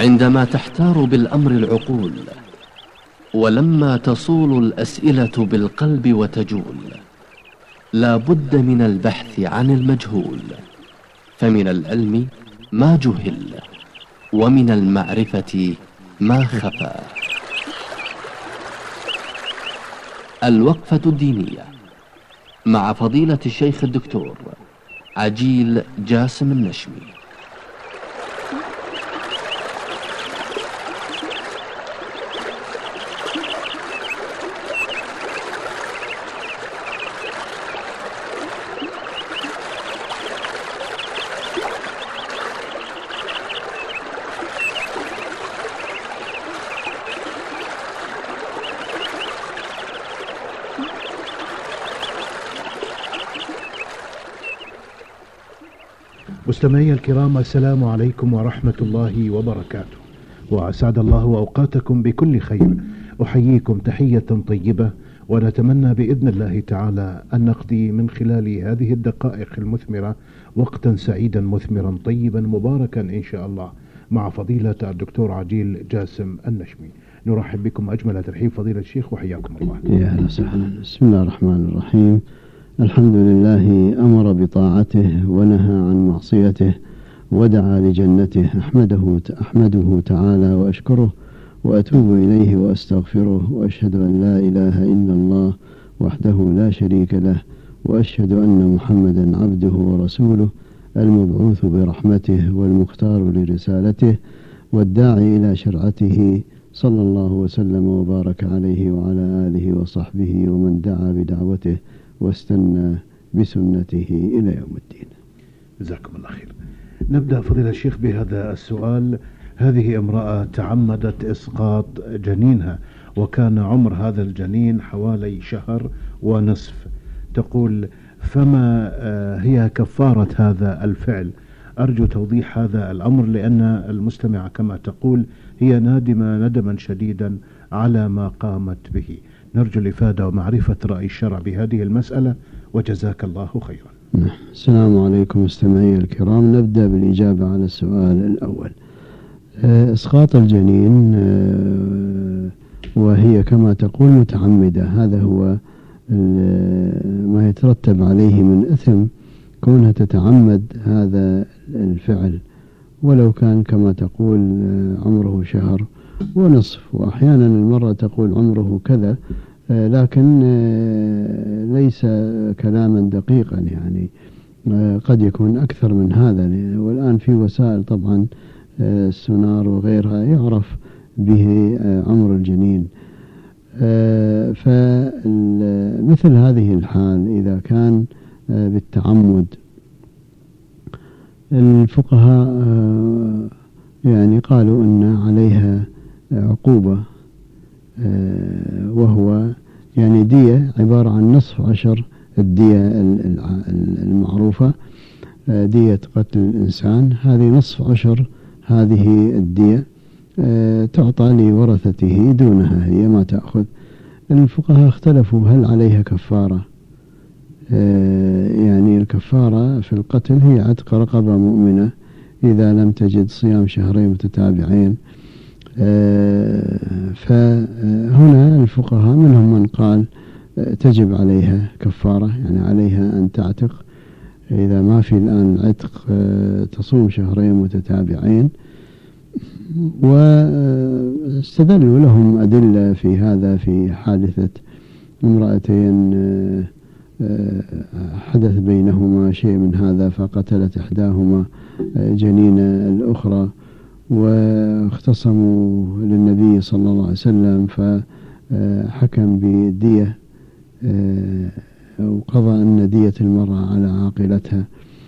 عندما تحتار بالأمر العقول، ولما تصول الأسئلة بالقلب وتجول، لا بد من البحث عن المجهول، فمن العلم ما جهل، ومن المعرفة ما خفى. الوقفة الدينية مع فضيلة الشيخ الدكتور عجيل جاسم النشمي. مستمعي الكرام، السلام عليكم ورحمة الله وبركاته، وأسعد الله أوقاتكم بكل خير. أحييكم تحية طيبة، ونتمنى بإذن الله تعالى أن نقضي من خلال هذه الدقائق المثمرة وقتا سعيدا مثمرا طيبا مباركا إن شاء الله مع فضيلة الدكتور عجيل جاسم النشمي. نرحب بكم أجمل ترحيب فضيلة الشيخ، وحياكم الله. يا أهلا وسهلا. بسم الله الرحمن الرحيم. الحمد لله أمر بطاعته ونهى عن معصيته ودعا لجنته. أحمده تعالى وأشكره وأتوب إليه وأستغفره، وأشهد أن لا إله إلا الله وحده لا شريك له، وأشهد أن محمدا عبده ورسوله المبعوث برحمته والمختار لرسالته والداعي إلى شرعته، صلى الله وسلم وبارك عليه وعلى آله وصحبه ومن دعا بدعوته واستنى بسنته إلى يوم الدين. جزاكم الله خير. نبدأ فضيلة الشيخ بهذا السؤال. هذه امرأة تعمدت إسقاط جنينها، وكان عمر هذا الجنين حوالي 1.5 شهر. تقول: فما هي كفارة هذا الفعل؟ أرجو توضيح هذا الأمر، لأن المستمع كما تقول هي نادمة ندما شديدا على ما قامت به. نرجو الإفادة ومعرفة رأي الشرع بهذه المسألة، وجزاك الله خيرا. السلام عليكم مستمعي الكرام. نبدأ بالإجابة على السؤال الأول. إسقاط الجنين وهي كما تقول متعمدة، هذا هو ما يترتب عليه من إثم كونها تتعمد هذا الفعل، ولو كان كما تقول عمره 1.5 شهر، وأحيانا المرة تقول عمره كذا، لكن ليس كلاما دقيقا، يعني قد يكون أكثر من هذا. والآن في وسائل طبعا السونار وغيرها يعرف به عمر الجنين. فمثل هذه الحال إذا كان بالتعمد، الفقهاء يعني قالوا أن عليها عقوبة، وهو يعني دية عبارة عن نصف عشر الدية المعروفة، دية قتل الإنسان، هذه نصف عشر هذه الدية تعطى لورثته، دونها هي ما تأخذ. الفقهاء اختلفوا هل عليها كفارة. يعني الكفارة في القتل هي عتق رقبة مؤمنة إذا لم تجد صيام 2 شهرين متتابعين. فهنا الفقهاء منهم من قال تجب عليها كفارة، يعني عليها أن تعتق إذا ما في الآن عتق، تصوم 2 شهرين متتابعين. واستدلوا لهم أدلة في هذا، في حادثة امرأتين حدث بينهما شيء من هذا، فقتلت إحداهما جنين الأخرى، واختصموا للنبي صلى الله عليه وسلم، فحكم بالدية وقضى أن دية المرأة على عاقلتها.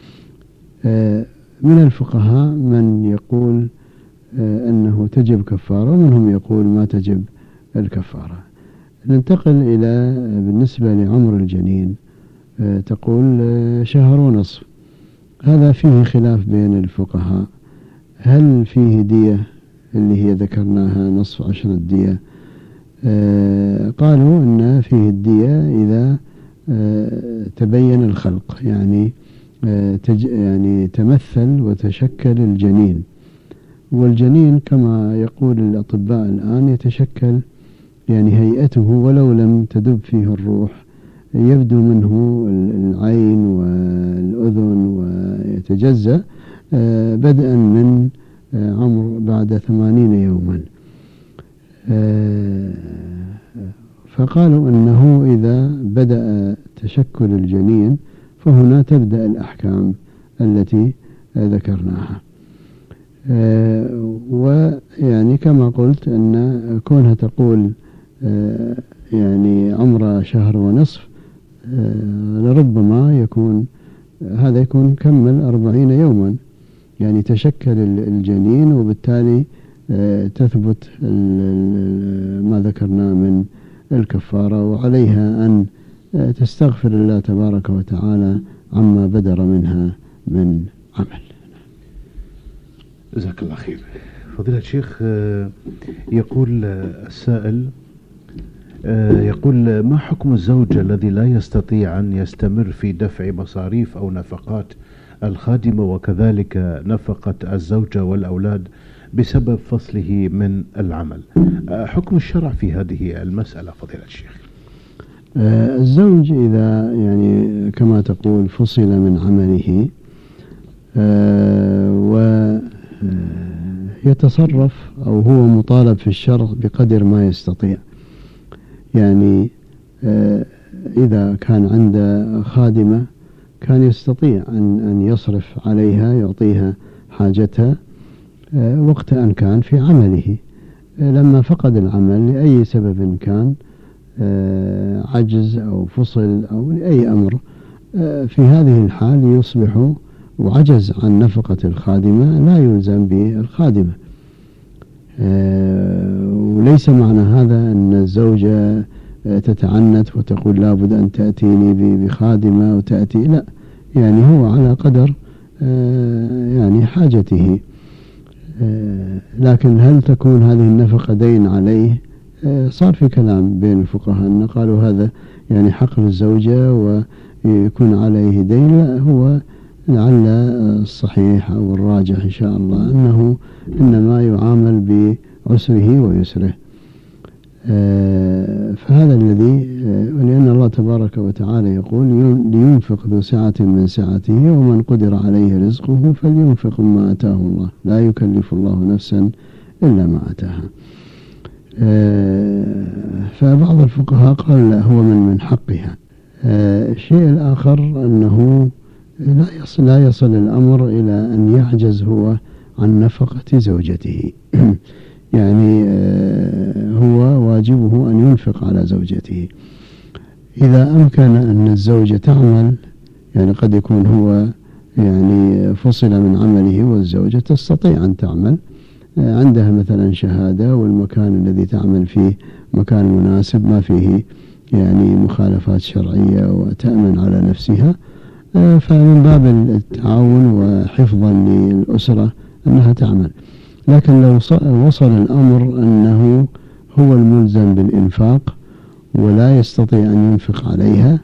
من الفقهاء من يقول أنه تجب كفارة، ومنهم يقول ما تجب الكفارة. ننتقل إلى بالنسبة لعمر الجنين، تقول 1.5 شهر. هذا فيه خلاف بين الفقهاء، هل فيه دية اللي هي ذكرناها نصف عشر الدية؟ قالوا أن فيه الدية إذا تبين الخلق، يعني يعني تمثل وتشكل الجنين، والجنين كما يقول الأطباء الآن يتشكل يعني هيئته ولو لم تدب فيه الروح، يبدو منه العين والأذن ويتجزأ بدءا من عمر بعد 80 يوما. فقالوا أنه إذا بدأ تشكل الجنين فهنا تبدأ الأحكام التي ذكرناها. ويعني كما قلت أن كونها تقول يعني عمره شهر ونصف، لربما يكون هذا يكون كمل 40 يوما، يعني تشكل الجنين، وبالتالي تثبت ما ذكرنا من الكفارة، وعليها أن تستغفر الله تبارك وتعالى عما بدر منها من عمل. جزاك الله خير. فضيلة الشيخ، يقول السائل يقول: ما حكم الزوج الذي لا يستطيع أن يستمر في دفع مصاريف أو نفقات الخادمة وكذلك نفقة الزوجة والأولاد بسبب فصله من العمل؟ حكم الشرع في هذه المسألة فضيلة الشيخ؟ الزوج إذا يعني كما تقول فصل من عمله ويتصرف أو هو مطالب في الشرع بقدر ما يستطيع، يعني إذا كان عنده خادمة كان يستطيع أن يصرف عليها، يعطيها حاجتها وقت أن كان في عمله. لما فقد العمل لأي سبب كان، عجز أو فصل أو لأي أمر، في هذه الحال يصبح وعجز عن نفقة الخادمة لا يلزم به الخادمة. وليس معنى هذا أن الزوجة تتعنت وتقول لابد أن تأتيني بخادمة وتأتي، لا، يعني هو على قدر يعني حاجته. لكن هل تكون هذه النفقة دين عليه؟ صار في كلام بين الفقهاء أن قالوا هذا يعني حق للزوجة ويكون عليه دين. لا، هو لعل الصحيح أو الراجح إن شاء الله أنه إنما يعامل بعسره ويسره. فهذا الذي، لأن الله تبارك وتعالى يقول: لينفق ذو سعة من سعته ومن قدر عليه رزقه فلينفق ما آتاه الله لا يكلف الله نفسا إلا ما آتاها. فبعض الفقهاء قال لا، هو من حقها. الشيء الآخر أنه لا يصل الأمر إلى أن يعجز هو عن نفقة زوجته يعني هو واجبه أن ينفق على زوجته. إذا أمكن أن الزوجة تعمل، يعني قد يكون هو يعني فصل من عمله والزوجة تستطيع أن تعمل، عندها مثلا شهادة والمكان الذي تعمل فيه مكان مناسب ما فيه يعني مخالفات شرعية وتأمن على نفسها، فمن باب التعاون وحفظا للأسرة أنها تعمل. لكن لو وصل الأمر أنه هو الملزم بالإنفاق ولا يستطيع أن ينفق عليها،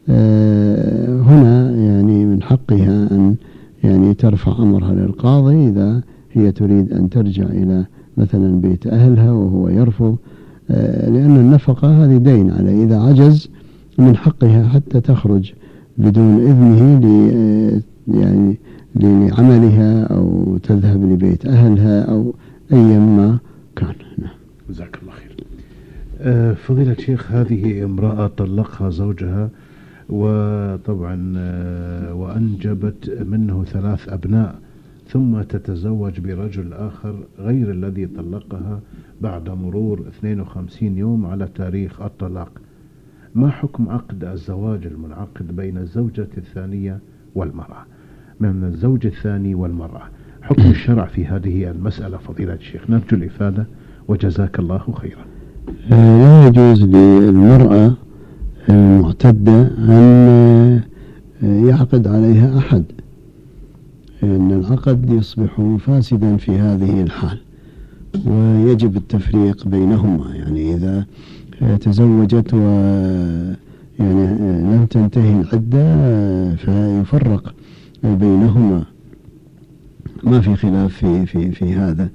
هنا يعني من حقها أن يعني ترفع أمرها للقاضي إذا هي تريد أن ترجع إلى مثلا بيت أهلها وهو يرفض، لأن النفقة هذه دين عليه. إذا عجز من حقها حتى تخرج بدون إذنه يعني لعملها أو تذهب لبيت أهلها أو أي ما كان. جزاك الله خير. فضيلة الشيخ، هذه امرأة طلقها زوجها وطبعا وأنجبت منه 3 أبناء، ثم تتزوج برجل آخر غير الذي طلقها بعد مرور 52 يوم على تاريخ الطلاق. ما حكم عقد الزواج المنعقد بين الزوجة الثانية والمرأة، من الزوج الثاني والمرأة؟ حكم الشرع في هذه المسألة فضيلة الشيخ؟ نرجو الإفادة وجزاك الله خيرا. لا يجوز للمرأة المعتدة أن يعقد عليها أحد، لأن العقد يصبح فاسدا في هذه الحال، ويجب التفريق بينهما. يعني إذا تزوجت يعني لم تنتهي العدة فيفرق بينهما، ما في خلاف في هذا.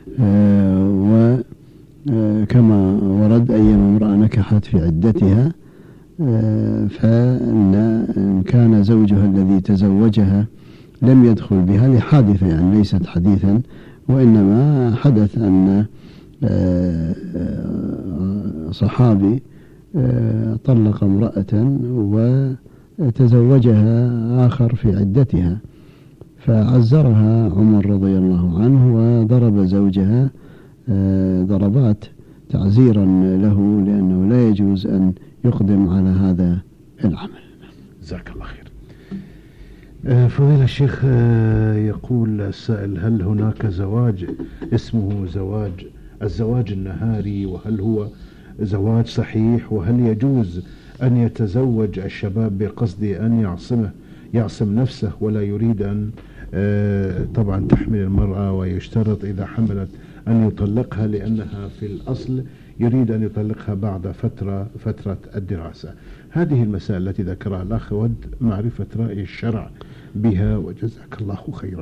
وكما ورد أيما امرأة نكحت في عدتها، فإن كان زوجها الذي تزوجها لم يدخل بها لحادثة، يعني ليست حديثا، وإنما حدث أن صحابي طلق امرأة وتزوجها آخر في عدتها، فعزرها عمر رضي الله عنه وضرب زوجها ضربات تعزيرا له، لأنه لا يجوز أن يقدم على هذا العمل. جزاك الله خير. فضيلة الشيخ، يقول السائل: هل هناك زواج اسمه الزواج النهاري، وهل هو زواج صحيح، وهل يجوز أن يتزوج الشباب بقصد أن يعصم نفسه ولا يريد أن طبعا تحمل المرأة، ويشترط إذا حملت أن يطلقها، لأنها في الأصل يريد أن يطلقها بعد فترة الدراسة؟ هذه المسائل التي ذكرها الأخ ود معرفة رأي الشرع بها، وجزاك الله خيرا.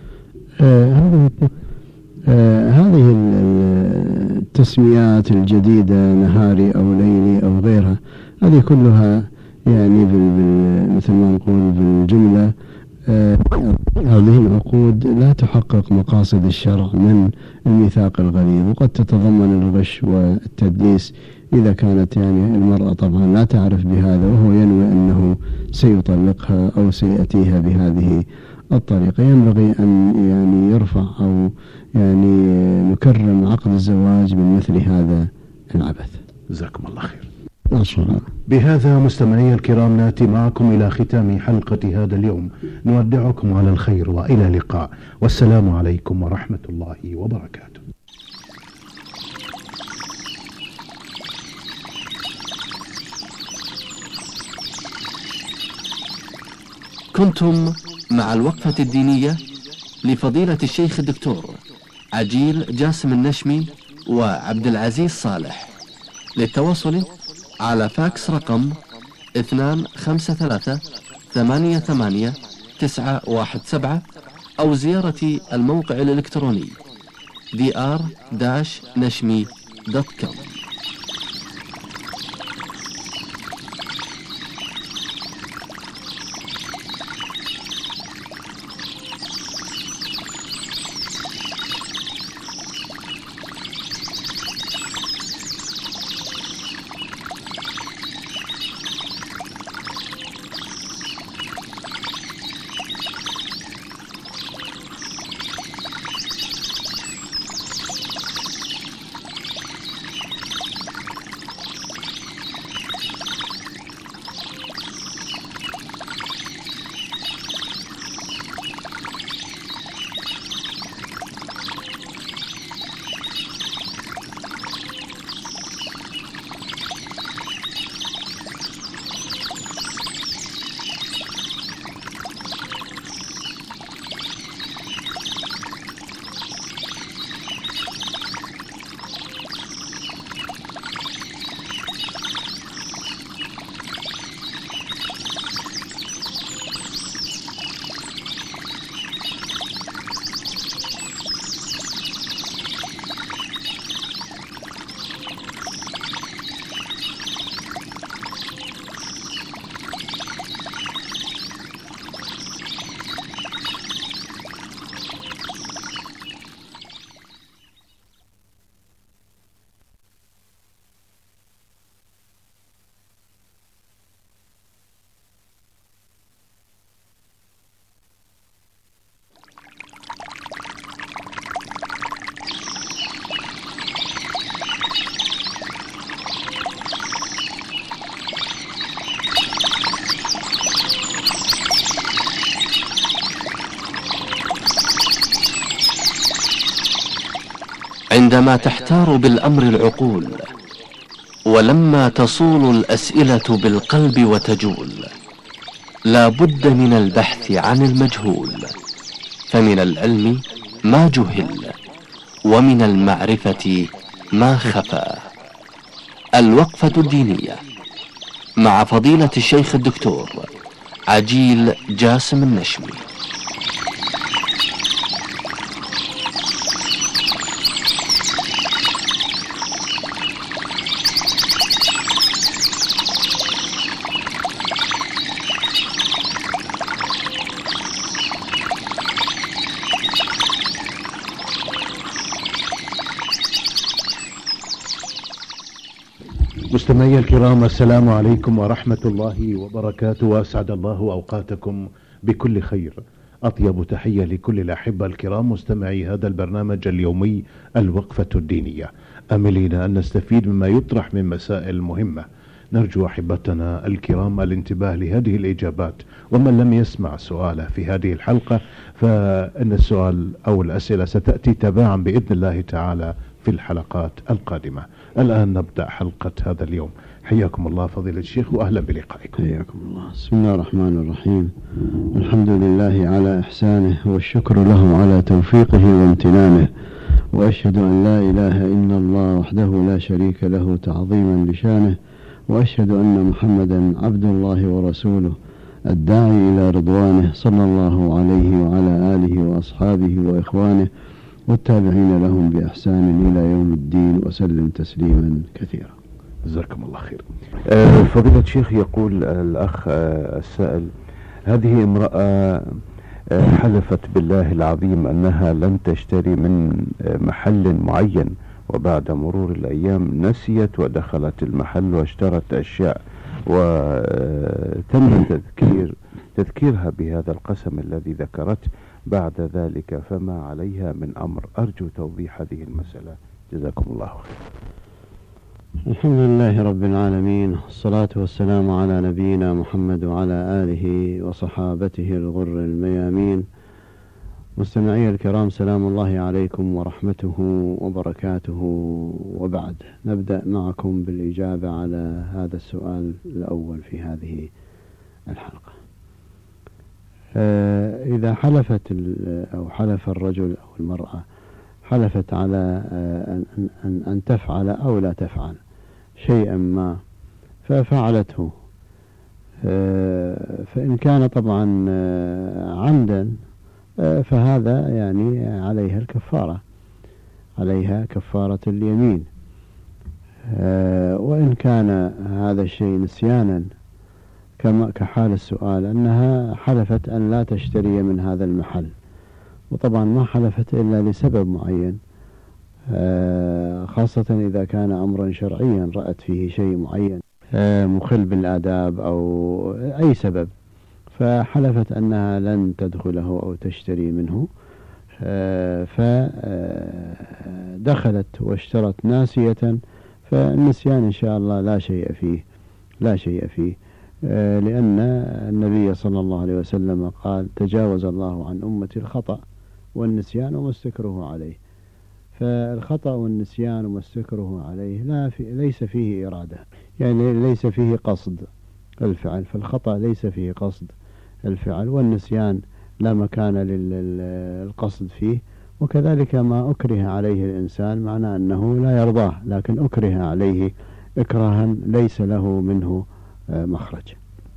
هذه التسميات الجديدة نهاري أو ليلي أو غيرها، هذه كلها يعني مثل ما نقول بالجملة هذه العقود لا تحقق مقاصد الشرع من الميثاق الغليظ، وقد تتضمن الغش والتدليس إذا كانت يعني المرأة طبعا لا تعرف بهذا وهو ينوي أنه سيطلقها أو سيأتيها بهذه الطريقة. ينبغي أن يعني يرفع أو يعني نكرم عقد الزواج من مثل هذا العبث. جزاكم الله خير. أشكرا. بهذا مستمعي الكرام نأتي معكم إلى ختام حلقة هذا اليوم، نودعكم على الخير وإلى اللقاء، والسلام عليكم ورحمة الله وبركاته. كنتم مع الوقفة الدينية لفضيلة الشيخ الدكتور عجيل جاسم النشمي وعبد العزيز صالح. للتواصل على فاكس رقم 253888917 أو زيارة الموقع الإلكتروني dr-nashmi.com. عندما تحتار بالأمر العقول، ولما تصول الأسئلة بالقلب وتجول، لا بد من البحث عن المجهول، فمن العلم ما جهل، ومن المعرفة ما خفى. الوقفة الدينية مع فضيلة الشيخ الدكتور عجيل جاسم النشمي. مستمعي الكرام، السلام عليكم ورحمة الله وبركاته، وأسعد الله أوقاتكم بكل خير. أطيب تحية لكل الأحبة الكرام مستمعي هذا البرنامج اليومي الوقفة الدينية، آملين أن نستفيد مما يطرح من مسائل مهمة. نرجو أحبتنا الكرام الانتباه لهذه الإجابات، ومن لم يسمع سؤاله في هذه الحلقة فإن السؤال أو الأسئلة ستأتي تباعا بإذن الله تعالى في الحلقات القادمة. الآن نبدأ حلقة هذا اليوم. حياكم الله فضيلة الشيخ وأهلا بلقائكم. حياكم الله. بسم الله الرحمن الرحيم. الحمد لله على إحسانه والشكر له على توفيقه وامتنانه، وأشهد أن لا إله إلا الله وحده لا شريك له تعظيما لشانه، وأشهد أن محمدا عبد الله ورسوله الداعي إلى رضوانه، صلى الله عليه وعلى آله وأصحابه وإخوانه والتابعين لهم بإحسان إلى يوم الدين، وسلم تسليما كثيرا. جزاكم الله خير. فضيلة الشيخ، يقول الأخ السائل: هذه امرأة حلفت بالله العظيم أنها لن تشتري من محل معين، وبعد مرور الأيام نسيت ودخلت المحل واشترت أشياء، وتم تذكيرها بهذا القسم الذي ذكرت بعد ذلك، فما عليها من أمر؟ أرجو توضيح هذه المسألة، جزاكم الله خير. الحمد لله رب العالمين، والصلاة والسلام على نبينا محمد وعلى آله وصحابته الغر الميامين. مستمعي الكرام، سلام الله عليكم ورحمته وبركاته، وبعد نبدأ معكم بالإجابة على هذا السؤال الأول في هذه الحلقة. إذا حلفت أو حلف الرجل أو المرأة حلفت على أن تفعل أو لا تفعل شيئا ما ففعلته، فإن كان طبعا عمدا فهذا يعني عليها الكفارة، عليها كفارة اليمين. وإن كان هذا الشيء نسيانا كما كحال السؤال أنها حلفت أن لا تشتري من هذا المحل، وطبعا ما حلفت إلا لسبب معين، خاصة إذا كان أمرا شرعيا رأت فيه شيء معين مخل بالآداب أو أي سبب، فحلفت أنها لن تدخله أو تشتري منه، فدخلت واشترت ناسية، فالنسيان إن شاء الله لا شيء فيه، لأن النبي صلى الله عليه وسلم قال: تجاوز الله عن أمتي الخطأ والنسيان وما استكره عليه. فالخطأ والنسيان وما استكره عليه ليس فيه إرادة، يعني ليس فيه قصد الفعل، فالخطأ ليس فيه قصد الفعل، والنسيان لا مكان للقصد فيه. وكذلك ما أكره عليه الإنسان معنى أنه لا يرضاه، لكن أكره عليه إكراها ليس له منه مخرج،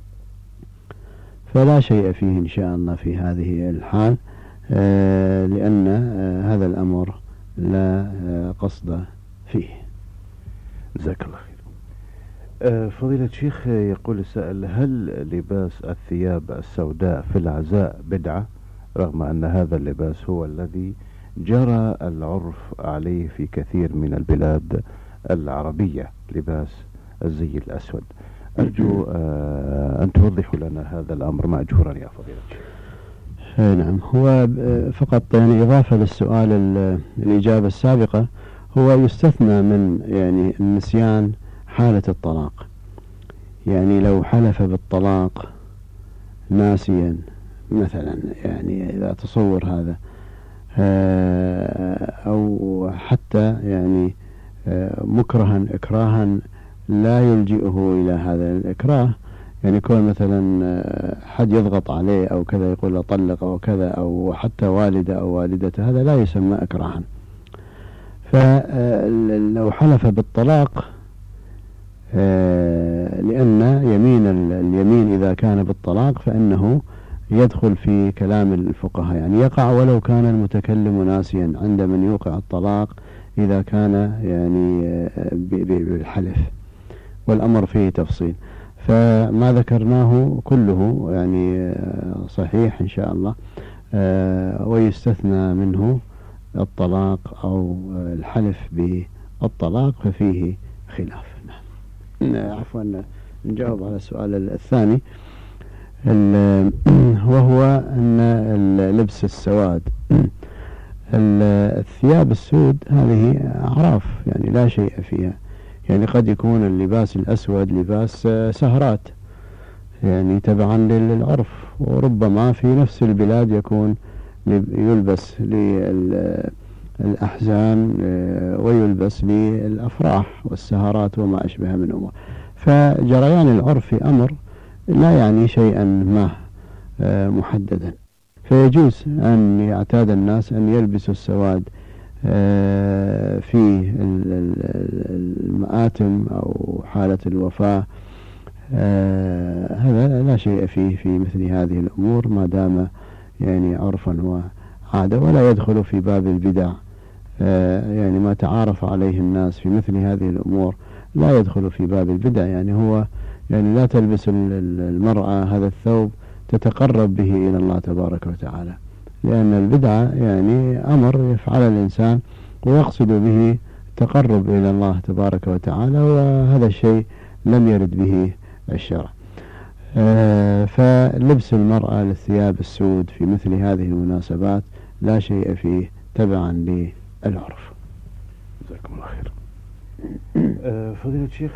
فلا شيء فيه إن شاء الله في هذه الحال، لأن هذا الأمر لا قصد فيه. جزاك الله خير. فضيلة الشيخ، يقول السائل: هل لباس الثياب السوداء في العزاء بدعة، رغم أن هذا اللباس هو الذي جرى العرف عليه في كثير من البلاد العربية، لباس الزي الأسود؟ أرجو أن توضحوا لنا هذا الأمر مأجورا يا فضيلة الشيخ. نعم، هو فقط يعني إضافة للسؤال الإجابة السابقة، هو يستثنى من يعني النسيان حالة الطلاق. يعني لو حلف بالطلاق ناسيا مثلا، يعني إذا تصور هذا، أو حتى يعني مكرها إكراها لا يلجئه إلى هذا الإكراه، يعني كون مثلا حد يضغط عليه أو كذا يقول له طلق أو كذا، أو حتى والدة أو والدته، هذا لا يسمى إكراها. فلو حلف بالطلاق، لأن اليمين إذا كان بالطلاق فإنه يدخل في كلام الفقهاء، يعني يقع ولو كان المتكلم ناسيا عند من يوقع الطلاق إذا كان يعني بالحلف، والأمر فيه تفصيل. فما ذكرناه كله يعني صحيح إن شاء الله، ويستثنى منه الطلاق أو الحلف بالطلاق، ففيه خلاف. عفوا نجاوب على السؤال الثاني، وهو أن لبس السواد، الثياب السود هذه أعراف يعني لا شيء فيها، يعني قد يكون اللباس الأسود لباس سهرات يعني تبعا للعرف، وربما في نفس البلاد يكون يلبس للأحزان ويلبس للأفراح والسهرات وما أشبه من أمور. فجريان العرف في أمر لا يعني شيئا ما محددا، فيجوز أن يعتاد الناس أن يلبسوا السواد في المآتم أو حالة الوفاة، هذا لا شيء فيه في مثل هذه الأمور ما دام يعني عرفا وعادة، ولا يدخل في باب البدع، يعني ما تعارف عليه الناس في مثل هذه الأمور لا يدخل في باب البدع. يعني هو يعني لا تلبس المرأة هذا الثوب تتقرب به إلى الله تبارك وتعالى، لأن البدعة يعني أمر يفعل الإنسان ويقصد به التقرب إلى الله تبارك وتعالى، وهذا الشيء لم يرد به الشرع. فلبس المرأة للثياب السود في مثل هذه المناسبات لا شيء فيه تبعا للعرف. جزاكم الله خير. فضيلة الشيخ،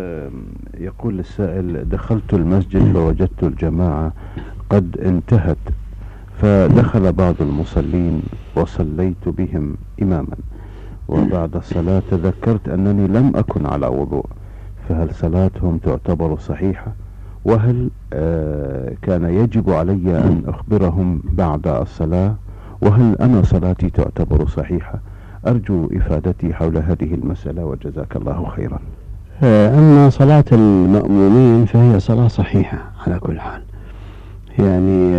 يقول السائل: دخلت المسجد فوجدت الجماعة قد انتهت، فدخل بعض المصلين وصليت بهم إماما، وبعد الصلاة تذكرت أنني لم أكن على وضوء، فهل صلاتهم تعتبر صحيحة؟ وهل كان يجب علي أن أخبرهم بعد الصلاة؟ وهل أنا صلاتي تعتبر صحيحة؟ أرجو إفادتي حول هذه المسألة وجزاك الله خيرا. أما صلاة المأمومين فهي صلاة صحيحة على كل حال، يعني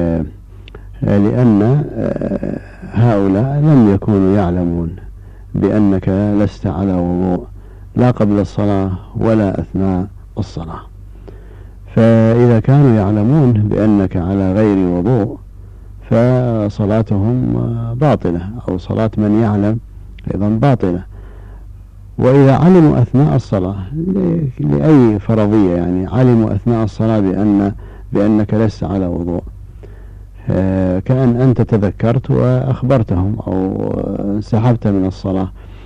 لأن هؤلاء لم يكونوا يعلمون بأنك لست على وضوء لا قبل الصلاة ولا أثناء الصلاة، فإذا كانوا يعلمون بأنك على غير وضوء فصلاتهم باطلة، أو صلاة من يعلم أيضا باطلة. وإذا علموا أثناء الصلاة لأي فرضية، يعني علموا أثناء الصلاة بأنك لست على وضوء، كأن أنت تذكرت وأخبرتهم أو انسحبت من الصلاة،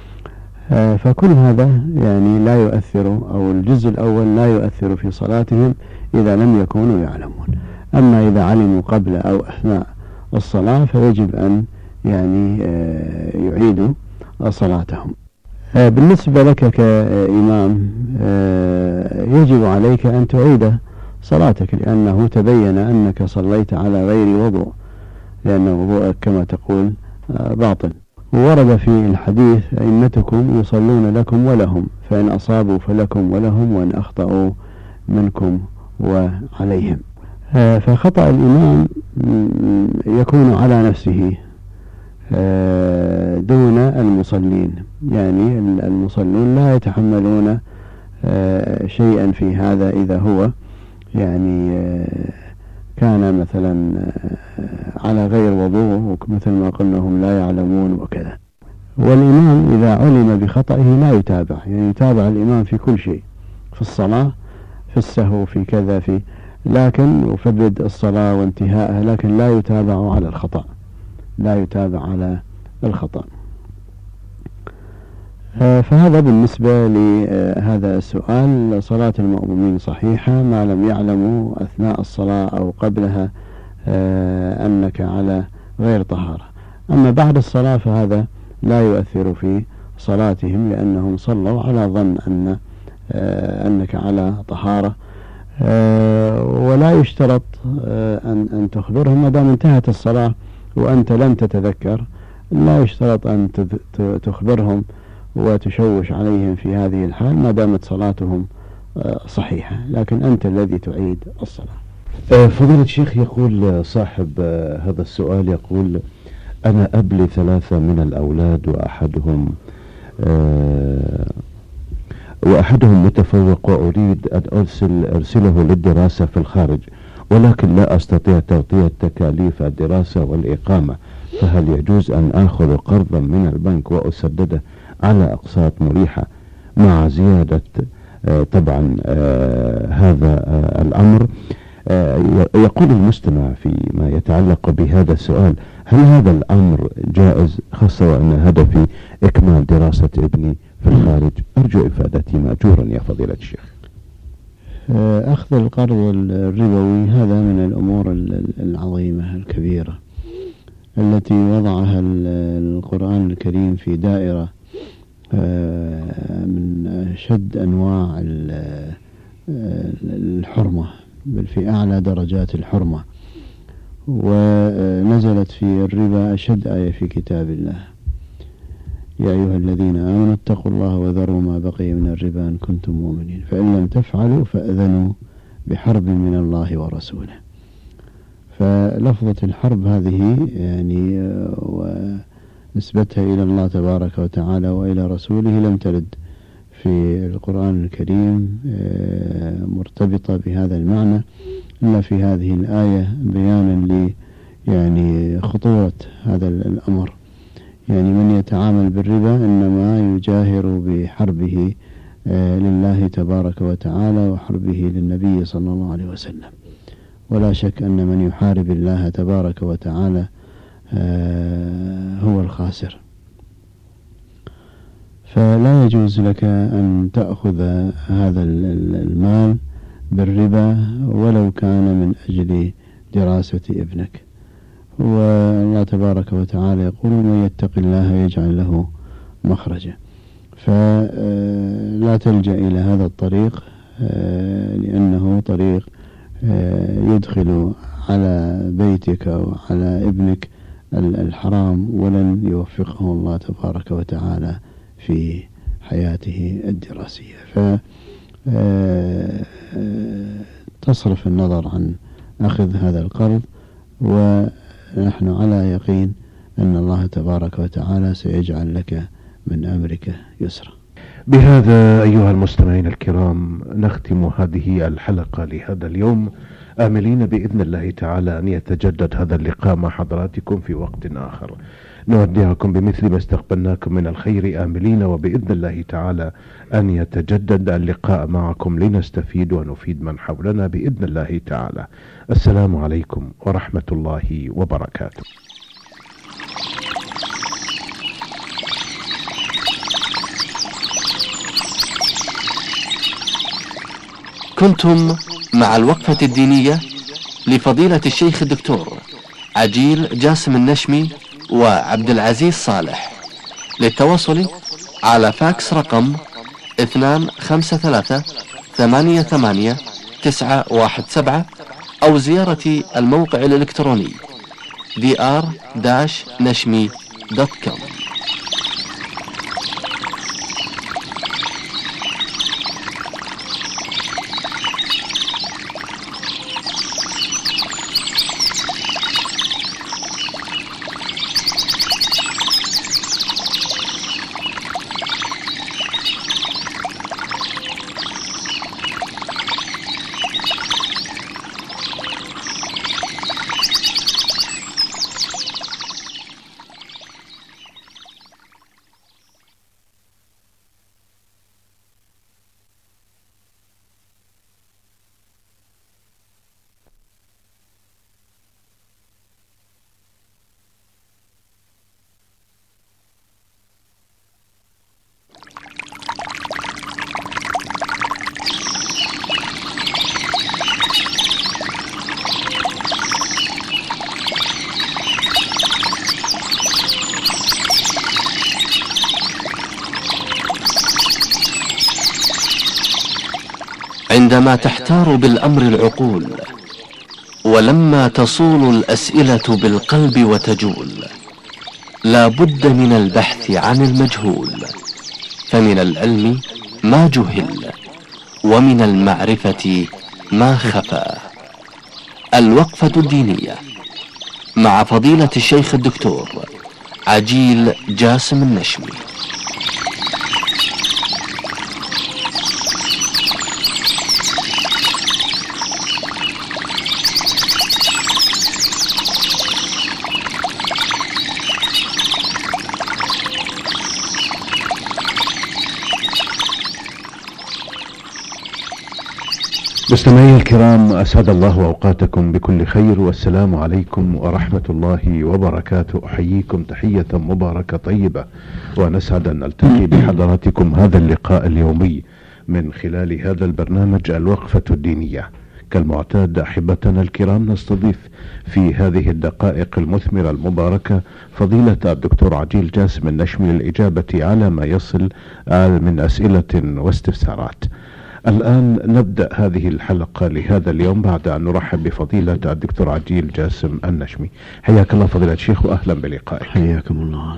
فكل هذا يعني لا يؤثر، أو الجزء الأول لا يؤثر في صلاتهم إذا لم يكونوا يعلمون. أما إذا علموا قبل أو أثناء الصلاة فيجب أن يعني يعيدوا صلاتهم. بالنسبة لك كإمام يجب عليك أن تعيد صلاتك، لأنه تبين أنك صليت على غير وضوء، لأن وضوءك كما تقول باطل. وورد في الحديث: أئمتكم يصلون لكم ولهم، فإن أصابوا فلكم ولهم، وإن أخطأوا منكم وعليهم. فخطأ الإمام يكون على نفسه دون المصلين، يعني المصلون لا يتحملون شيئا في هذا إذا هو يعني كان مثلا على غير وضوء، مثل ما قلنا هم لا يعلمون وكذا. والإمام إذا علم بخطئه لا يتابع، يعني يتابع الإمام في كل شيء، في الصلاة، في السهو، في كذا، لكن في بدء الصلاة وانتهائها، لكن لا يتابع على الخطأ، لا يتابع على الخطأ. فهذا بالنسبة لهذا السؤال. صلاة المأمومين صحيحة ما لم يعلموا أثناء الصلاة أو قبلها أنك على غير طهارة. أما بعد الصلاة فهذا لا يؤثر في صلاتهم، لأنهم صلوا على ظن أنك على طهارة، ولا يشترط أن تخبرهم ما دام انتهت الصلاة وأنت لم تتذكر، لا يشترط أن تخبرهم وتشوش عليهم في هذه الحال ما دامت صلاتهم صحيحة، لكن أنت الذي تعيد الصلاة. فضيلة الشيخ، يقول صاحب هذا السؤال، يقول: أنا أب ل3 من الأولاد، وأحدهم متفوق، وأريد أن أرسله للدراسة في الخارج، ولكن لا أستطيع تغطية تكاليف الدراسة والإقامة، فهل يجوز أن آخذ قرضا من البنك وأسدده على أقساط مريحة مع زيادة طبعا هذا الأمر. يقول المستمع فيما يتعلق بهذا السؤال: هل هذا الأمر جائز، خاصة وأن هدفي إكمال دراسة ابني في الخارج؟ أرجو إفادتي مأجورا يا فضيلة الشيخ. أخذ القرض الربوي هذا من الأمور العظيمة الكبيرة التي وضعها القرآن الكريم في دائرة من أشد أنواع الحرمة، بل في أعلى درجات الحرمة. ونزلت في الربا أشد آية في كتاب الله: يا أيها الذين آمنوا اتقوا الله وذروا ما بقي من الربا إن كنتم مؤمنين فإن لم تفعلوا فأذنوا بحرب من الله ورسوله. فلفظة الحرب هذه يعني ونسبتها إلى الله تبارك وتعالى وإلى رسوله لم ترد في القرآن الكريم مرتبطة بهذا المعنى إلا في هذه الآية، بيانا يعني خطورة هذا الأمر. يعني من يتعامل بالربا إنما يجاهر بحربه لله تبارك وتعالى وحربه للنبي صلى الله عليه وسلم. ولا شك أن من يحارب الله تبارك وتعالى هو الخاسر. فلا يجوز لك أن تأخذ هذا المال بالربا ولو كان من أجل دراسة ابنك. والله تبارك وتعالى يقول: من يتق الله يجعل له مخرجا. فلا تلجأ إلى هذا الطريق لأنه طريق يدخل على بيتك وعلى ابنك الحرام، ولن يوفقه الله تبارك وتعالى في حياته الدراسية. فتصرف النظر عن أخذ هذا القرض، ونحن على يقين أن الله تبارك وتعالى سيجعل لك من أمرك يسرا. بهذا أيها المستمعين الكرام نختم هذه الحلقة لهذا اليوم، آملين بإذن الله تعالى أن يتجدد هذا اللقاء مع حضراتكم في وقت آخر. نودعكم بمثل ما استقبلناكم من الخير آملين، وبإذن الله تعالى أن يتجدد اللقاء معكم لنستفيد ونفيد من حولنا بإذن الله تعالى. السلام عليكم ورحمة الله وبركاته. كنتم مع الوقفة الدينية لفضيلة الشيخ الدكتور عجيل جاسم النشمي وعبد العزيز صالح. للتواصل على فاكس رقم 253-88-917 أو زيارة الموقع الإلكتروني dr-nashmi.com. عندما تحتار بالأمر العقول، ولما تصول الأسئلة بالقلب وتجول، لا بد من البحث عن المجهول، فمن العلم ما جهل ومن المعرفة ما خفى. الوقفة الدينية مع فضيلة الشيخ الدكتور عجيل جاسم النشمي. مستمعي الكرام، أسعد الله أوقاتكم بكل خير، والسلام عليكم ورحمة الله وبركاته. أحييكم تحية مباركة طيبة، ونسعد أن نلتقي بحضراتكم هذا اللقاء اليومي من خلال هذا البرنامج الوقفة الدينية. كالمعتاد أحبتنا الكرام، نستضيف في هذه الدقائق المثمرة المباركة فضيلة الدكتور عجيل جاسم النشمي للإجابة على ما يصل من أسئلة واستفسارات. الآن نبدأ هذه الحلقة لهذا اليوم بعد أن نرحب بفضيلة الدكتور عجيل جاسم النشمي. حياك الله فضيلة الشيخ وأهلا بلقائك. حياكم الله.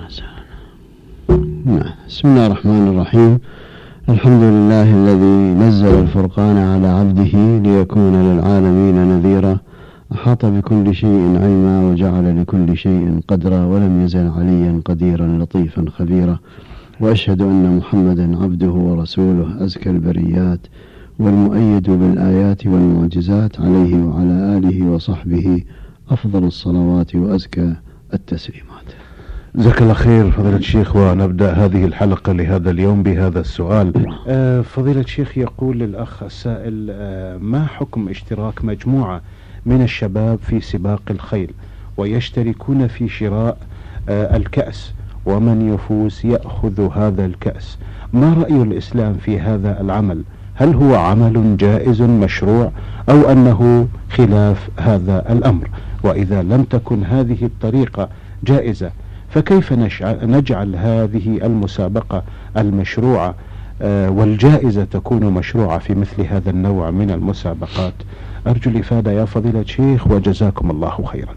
بسم الله الرحمن الرحيم. الحمد لله الذي نزل الفرقان على عبده ليكون للعالمين نذيرا، أحاط بكل شيء علما وجعل لكل شيء قدرا، ولم يزل عليا قديرا لطيفا خبيرا. وأشهد أن محمدا عبده ورسوله أزكى البريات والمؤيد بالآيات والمعجزات، عليه وعلى آله وصحبه أفضل الصلوات وأزكى التسليمات. جزاك الله خير فضيلة الشيخ. ونبدأ هذه الحلقة لهذا اليوم بهذا السؤال. فضيلة الشيخ، يقول الأخ السائل: ما حكم اشتراك مجموعة من الشباب في سباق الخيل ويشتركون في شراء الكأس، ومن يفوز يأخذ هذا الكأس؟ ما رأي الإسلام في هذا العمل؟ هل هو عمل جائز مشروع أو أنه خلاف هذا الأمر؟ وإذا لم تكن هذه الطريقة جائزة، فكيف نجعل هذه المسابقة المشروعة والجائزة تكون مشروعة في مثل هذا النوع من المسابقات؟ أرجو الإفادة يا فضيلة الشيخ، وجزاكم الله خيرا.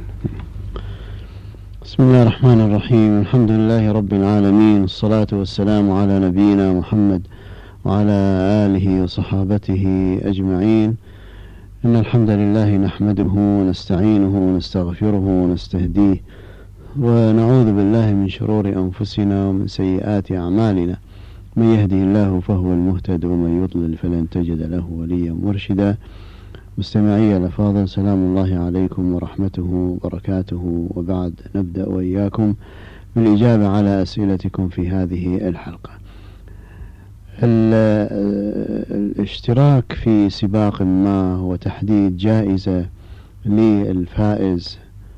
بسم الله الرحمن الرحيم. الحمد لله رب العالمين، الصلاة والسلام على نبينا محمد وعلى آله وصحابته أجمعين. إن الحمد لله نحمده ونستعينه ونستغفره ونستهديه، ونعوذ بالله من شرور أنفسنا ومن سيئات أعمالنا. من يهده الله فهو المهتد، ومن يضلل فلن تجد له وليا مرشدا. مستمعي الأفاضل، سلام الله عليكم ورحمته وبركاته. وبعد، نبدأ وإياكم بالإجابة على أسئلتكم في هذه الحلقة. الاشتراك في سباق ما وتحديد جائزة للفائز،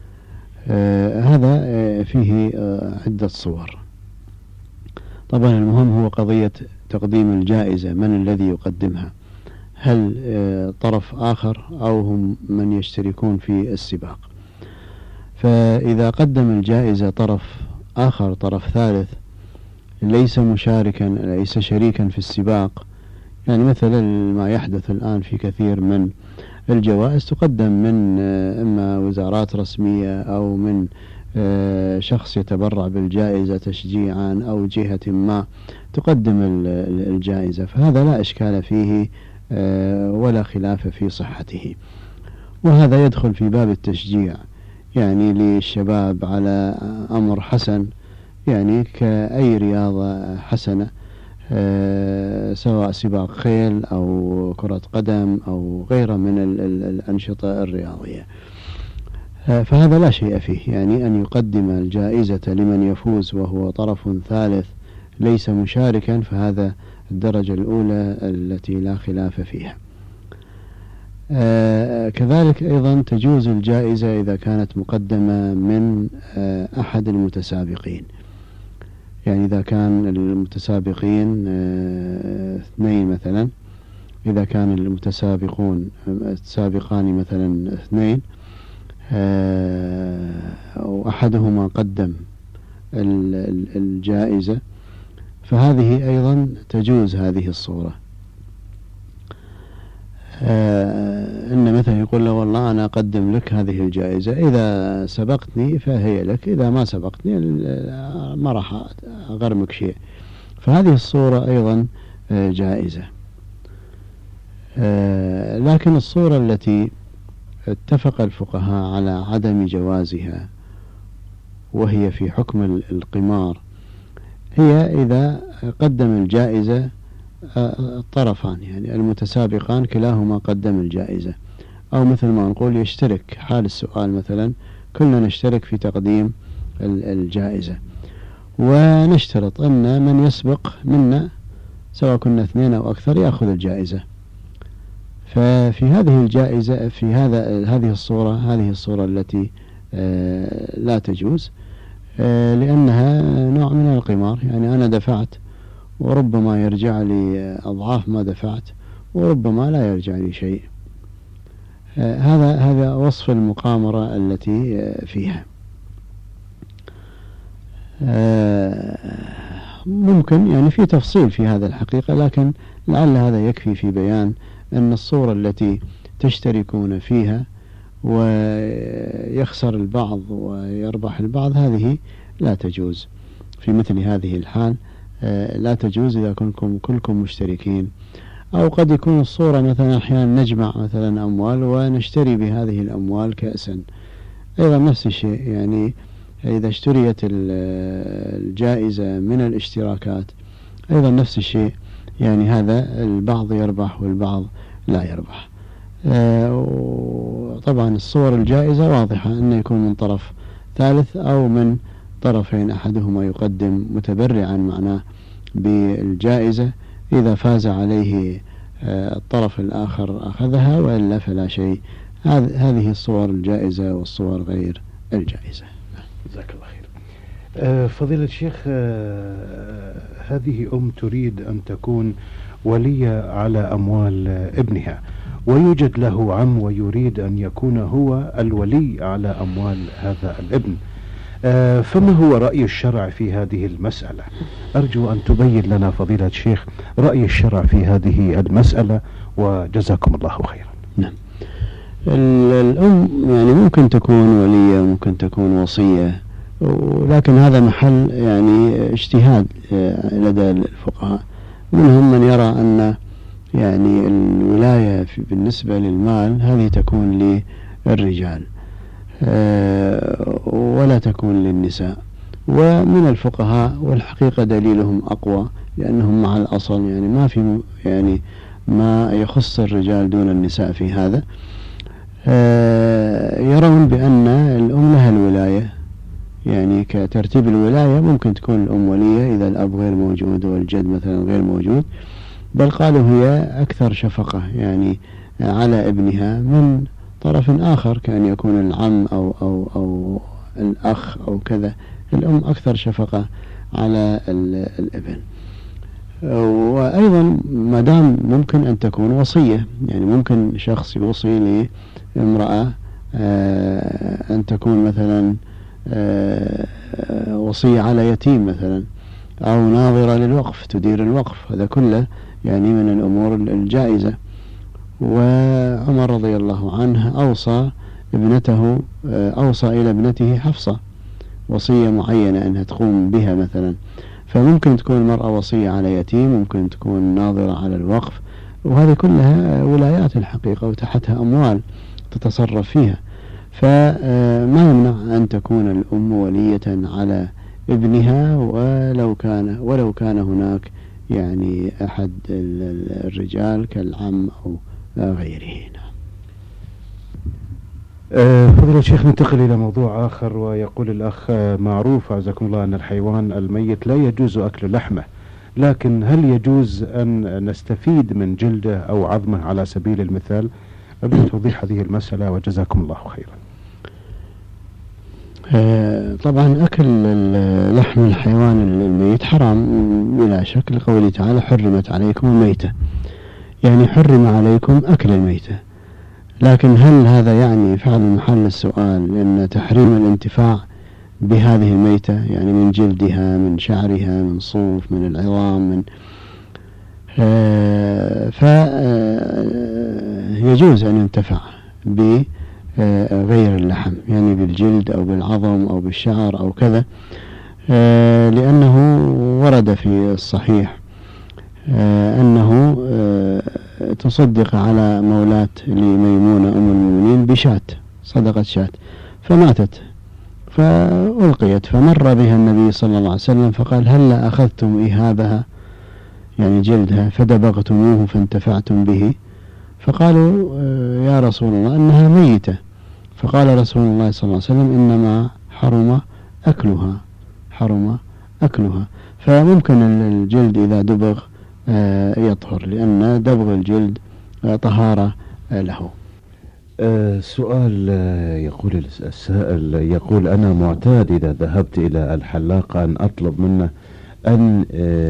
هذا فيه عدة صور. طبعا المهم هو قضية تقديم الجائزة، من الذي يقدمها؟ هل طرف آخر أو هم من يشتركون في السباق؟ فإذا قدم الجائزة طرف آخر، طرف ثالث، ليس مشاركا، ليس شريكا في السباق، يعني مثلا ما يحدث الآن في كثير من الجوائز تقدم من إما وزارات رسمية أو من شخص يتبرع بالجائزة تشجيعا أو جهة ما تقدم الجائزة، فهذا لا إشكال فيه ولا خلاف في صحته، وهذا يدخل في باب التشجيع، يعني للشباب على أمر حسن، يعني كأي رياضة حسنة، سواء سباق خيل أو كرة قدم أو غيرها من الأنشطة الرياضية. فهذا لا شيء فيه، يعني أن يقدم الجائزة لمن يفوز وهو طرف ثالث ليس مشاركا، فهذا الدرجة الأولى التي لا خلاف فيها. كذلك أيضا تجوز الجائزة إذا كانت مقدمة من أحد المتسابقين، يعني إذا كان المتسابقين اثنين مثلا، إذا كان المتسابقون السابقان مثلا اثنين، وأحدهما قدم الجائزة، فهذه أيضا تجوز هذه الصورة. إن مثلا يقول له والله أنا أقدم لك هذه الجائزة، إذا سبقتني فهي لك، إذا ما سبقتني ما راح أغرمك شيء، فهذه الصورة أيضا جائزة. لكن الصورة التي اتفق الفقهاء على عدم جوازها وهي في حكم القمار، هي إذا قدم الجائزة الطرفان، يعني المتسابقان كلاهما قدم الجائزة، أو مثل ما نقول يشترك، حال السؤال مثلا كلنا نشترك في تقديم الجائزة، ونشترط أن من يسبق منا سواء كنا اثنين أو أكثر يأخذ الجائزة. ففي هذه الجائزة في هذه الصورة التي لا تجوز، لأنها نوع من القمار. يعني أنا دفعت وربما يرجع لي أضعاف ما دفعت، وربما لا يرجع لي شيء. هذا وصف المقامرة التي فيها. ممكن يعني في تفصيل في هذا الحقيقة، لكن لعل هذا يكفي في بيان أن الصورة التي تشتركون فيها ويخسر البعض ويربح البعض هذه لا تجوز. في مثل هذه الحال لا تجوز إذا كنتم كلكم مشتركين. أو قد يكون الصورة مثلا أحيانا نجمع مثلا أموال ونشتري بهذه الأموال كأسا، أيضا نفس الشيء. يعني إذا اشتريت الجائزة من الاشتراكات أيضا نفس الشيء، يعني هذا البعض يربح والبعض لا يربح. طبعا الصور الجائزة واضحة أن يكون من طرف ثالث أو من طرفين، أحدهما يقدم متبرعا معناه بالجائزة، إذا فاز عليه الطرف الآخر أخذها، وإلا فلا شيء. هذه الصور الجائزة والصور غير الجائزة. جزاك الله خير. فضيلة الشيخ، هذه أم تريد أن تكون ولية على أموال ابنها، ويوجد له عم ويريد أن يكون هو الولي على أموال هذا الابن، فما هو رأي الشرع في هذه المسألة؟ أرجو أن تبين لنا فضيلة الشيخ رأي الشرع في هذه المسألة، وجزاكم الله خيرا. نعم. الأم يعني ممكن تكون ولية، ممكن تكون وصية، ولكن هذا محل يعني اجتهاد لدى الفقهاء. منهم من يرى أن يعني الولاية بالنسبة للمال هذه تكون للرجال ولا تكون للنساء. ومن الفقهاء والحقيقة دليلهم أقوى، لأنهم مع الأصل، يعني ما في يعني ما يخص الرجال دون النساء في هذا. يرون بأن الأم لها الولاية، يعني كترتيب الولاية ممكن تكون الأم ولية إذا الأب غير موجود والجد مثلا غير موجود، بل قالوا هي أكثر شفقة يعني على ابنها من طرف آخر، كأن يكون العم أو الأخ أو كذا. الأم أكثر شفقة على الابن. وأيضا ما دام ممكن أن تكون وصية، يعني ممكن شخص يوصي لامرأة أن تكون مثلا وصية على يتيم مثلا، أو ناظرة للوقف تدير الوقف، هذا كله يعني من الأمور الجائزة. وعمر رضي الله عنه أوصى إلى ابنته حفصة وصية معينة أنها تقوم بها مثلا. فممكن تكون المرأة وصية على يتيم، ممكن تكون ناظرة على الوقف، وهذه كلها ولايات الحقيقة وتحتها أموال تتصرف فيها. فما يمنع أن تكون الأم ولية على ابنها ولو كان هناك يعني أحد الرجال كالعم أو غيره. فضيلة الشيخ، ننتقل إلى موضوع آخر. ويقول الأخ: معروف عزكم الله أن الحيوان الميت لا يجوز أكل لحمه، لكن هل يجوز أن نستفيد من جلده أو عظمه على سبيل المثال؟ أرجو توضيح هذه المسألة وجزاكم الله خيرا. طبعا أكل لحم الحيوان الميت حرام بلا شك، لقوله تعالى: حرمت عليكم الميتة، يعني حرم عليكم أكل الميتة. لكن هل هذا يعني فعل محل السؤال أن تحريم الانتفاع بهذه الميتة، يعني من جلدها، من شعرها، من صوف، من العظام، فيجوز أن ينتفع بغير اللحم، يعني بالجلد أو بالعظم أو بالشعر أو كذا، لأنه ورد في الصحيح أنه تصدق على مولاة لميمونة أم المؤمنين بشاة، صدقة شاة، فماتت فألقيت، فمر بها النبي صلى الله عليه وسلم فقال: هلا أخذتم إهابها، يعني جلدها، فدبغتموه فانتفعتم به؟ فقالوا: يا رسول الله إنها ميتة. فقال رسول الله صلى الله عليه وسلم: إنما حرم أكلها. فممكن الجلد إذا دبغ يطهر، لأن دبغ الجلد طهارة له. سؤال يقول السائل، يقول أنا معتاد إذا ذهبت إلى الحلاق أن أطلب منه أن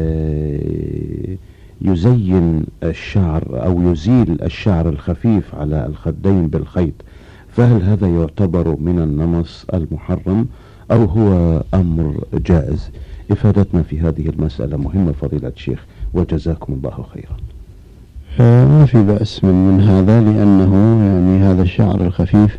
يزين الشعر أو يزيل الشعر الخفيف على الخدين بالخيط، فهل هذا يعتبر من النمص المحرم أو هو أمر جائز؟ إفادتنا في هذه المسألة مهمة فضيلة الشيخ، وجزاكم الله خيرا. ما في بأس من هذا، لأنه يعني هذا الشعر الخفيف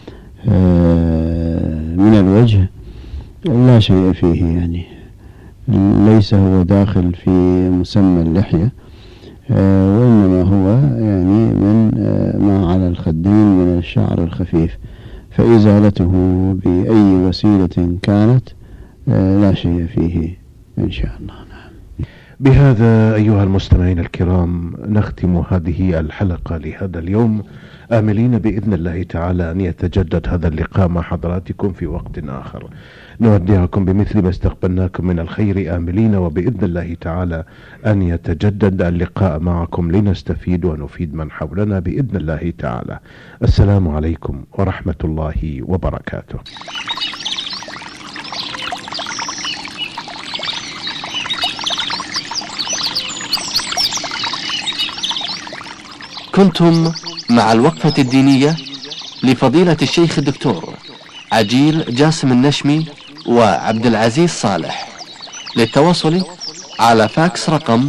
من الوجه لا شيء فيه، يعني ليس هو داخل في مسمى اللحية، وإنما هو يعني من ما على الخدين من الشعر الخفيف، فإزالته بأي وسيلة كانت لا شيء فيه إن شاء الله. بهذا أيها المستمعين الكرام نختم هذه الحلقة لهذا اليوم، آملين بإذن الله تعالى أن يتجدد هذا اللقاء مع حضراتكم في وقت آخر. نودعكم بمثل ما استقبلناكم من الخير آملين، وبإذن الله تعالى أن يتجدد اللقاء معكم لنستفيد ونفيد من حولنا بإذن الله تعالى. السلام عليكم ورحمة الله وبركاته. كنتم مع الوقفة الدينية لفضيلة الشيخ الدكتور عجيل جاسم النشمي وعبد العزيز صالح. للتواصل على فاكس رقم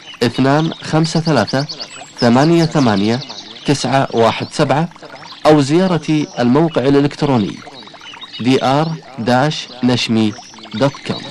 253888917 أو زيارة الموقع الإلكتروني dr-nashmi.com.